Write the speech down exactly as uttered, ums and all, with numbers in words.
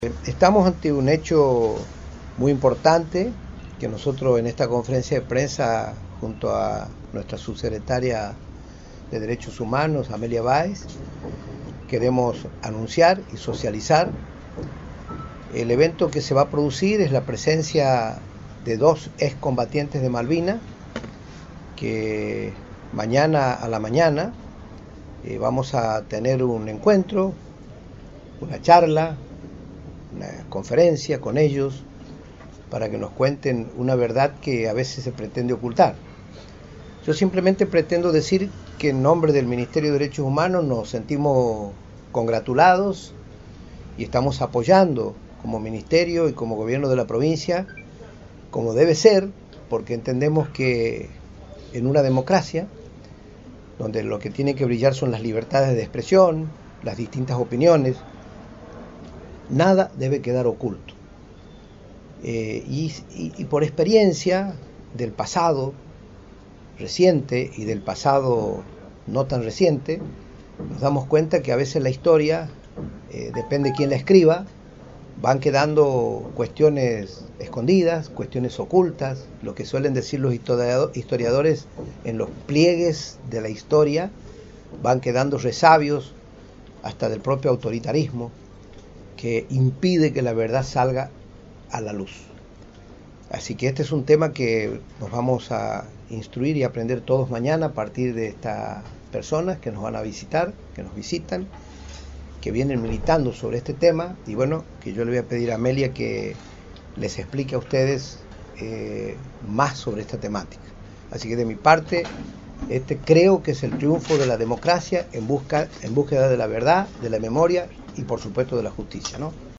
Estamos ante un hecho muy importante que nosotros en esta conferencia de prensa junto a nuestra subsecretaria de Derechos Humanos, Amelia Báez, queremos anunciar y socializar. El evento que se va a producir es la presencia de dos excombatientes de Malvinas que mañana a la mañana eh, vamos a tener un encuentro, una charla, una conferencia con ellos para que nos cuenten una verdad que a veces se pretende ocultar. Yo simplemente pretendo decir que en nombre del Ministerio de Derechos Humanos nos sentimos congratulados y estamos apoyando como ministerio y como gobierno de la provincia, como debe ser, porque entendemos que en una democracia, donde lo que tiene que brillar son las libertades de expresión, las distintas opiniones, nada debe quedar oculto. Eh, y, y, y por experiencia del pasado reciente y del pasado no tan reciente, nos damos cuenta que a veces la historia, eh, depende de quién la escriba, van quedando cuestiones escondidas, cuestiones ocultas, lo que suelen decir los historiadores, en los pliegues de la historia van quedando resabios hasta del propio autoritarismo, que impide que la verdad salga a la luz. Así que este es un tema que nos vamos a instruir y aprender todos mañana a partir de estas personas que nos van a visitar, que nos visitan, que vienen militando sobre este tema, y bueno, que yo le voy a pedir a Amelia que les explique a ustedes eh, más sobre esta temática. Así que de mi parte, este creo que es el triunfo de la democracia en busca, en búsqueda de la verdad, de la memoria y por supuesto de la justicia, ¿no?